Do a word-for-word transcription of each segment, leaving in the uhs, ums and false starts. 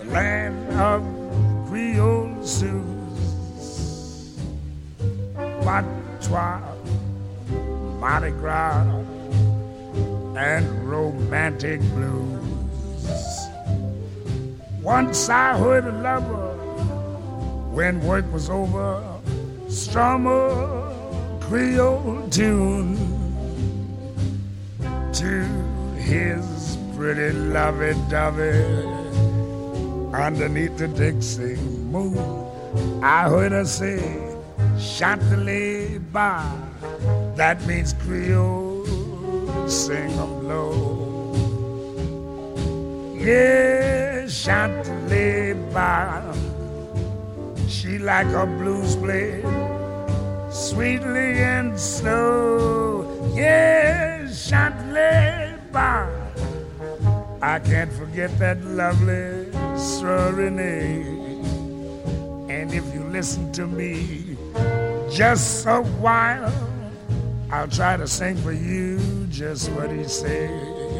land of Creole Sioux, Patois, Mardi Gras, and romantic blues. Once I heard a lover when work was over strum a Creole tune to his pretty lovey-dovey underneath the Dixie moon. I heard her say, Chantilly bar, that means Creole, sing 'em low. Yeah, Chantilly bar, she like a blues played sweetly and slow. Yeah, Chantilly bar, I can't forget that lovely serenade. And if you listen to me just a while, I'll try to sing for you just what he said.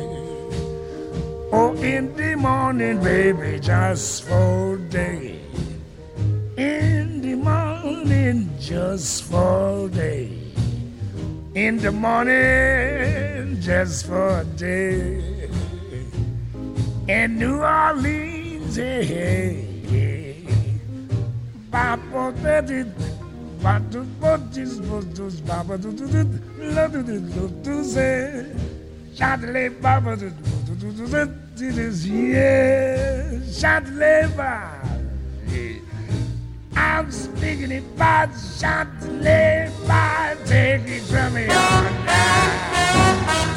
Oh, in the morning, baby, just for a day. In the morning, just for a day. In the morning, just for a day. In New Orleans, hey, hey, hey. Papa, baby, Papa, Botis, Botis, Papa, do do do, love do do do do say, Chantilly, Papa, do do do do do, it is yeah, Chantilly, Papa. I'm speaking about Chantilly, Papa, take it from me on down.